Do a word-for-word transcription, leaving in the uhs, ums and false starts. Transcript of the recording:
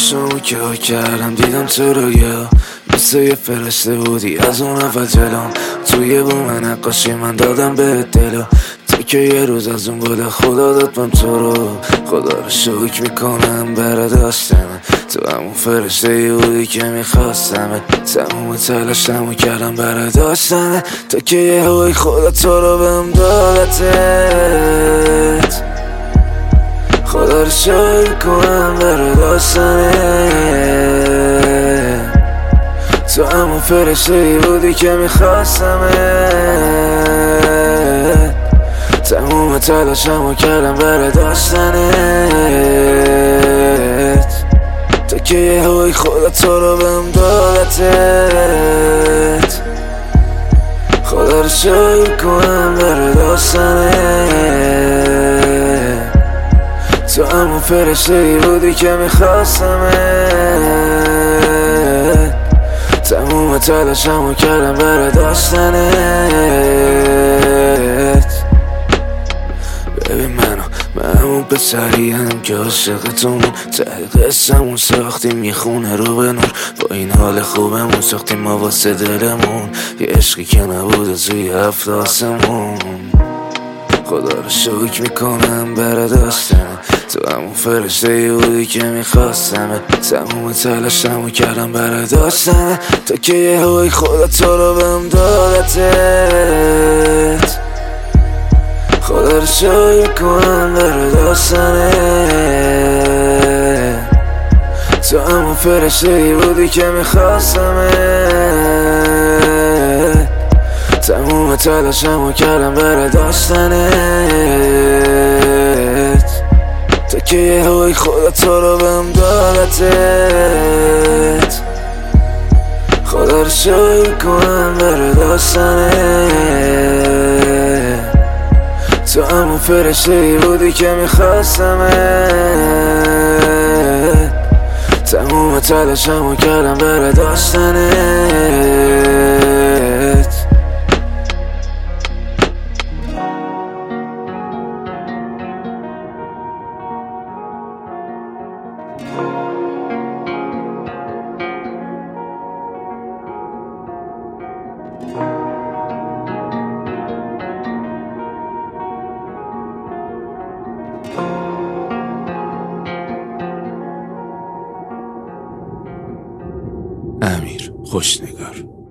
چشمو که کردم دیدم تو رو یا مثل یه فرشته بودی از اون اول جلوم توی بوم نقاشی من دادم به دلو تو که یه روز از اون گل خدا داد من تو رو خدا رو شکر میکنم برا داشتم تو همون فرشته ای بودی که میخواستم تموم تلاشمو کردم برا داشتم تو که یه هوی خدا تو رو بهم دادتت خدا رو شکر کنم برا داشتنت تو همون فرشته ای بودی که میخواستمت تموم تلاشمو کردم برا داشتنت تو که یه هوی خدا تو رو بهم دادتت خدا رو شکر کنم برا داشتنت تو همون فرشته ای بودی که میخواستمت تموم تلاشمو کردم برا داشتنت ببین منو من همون پسریم که عاشقتون ته قصه‌مون ساختیم یه خونه رو به نور با این حال خوبمون ساختیم ما واسه دلمون یه عشقی که نبوده توی هفت آسمون خدا رو شکر میکنم برا داشتن تو همون فرشته ای بودی که میخواستم تموم تلاشمو کردم برا داشتن تو که یه هوی خدا تو رو بهم دادتت خدا رو شکر کنم برا داشتنت تو همون فرشته ای بودی که میخواستم تموم تلاشمو کردم برا داشتنت تو که یه هوی خدا تو رو بهم دادتت خدا رو شکر کنم برا داشتنت تو همون فرشته ای بودی که میخواستمت تموم تلاشمو کردم برا داشتنت امیر خوشنگر.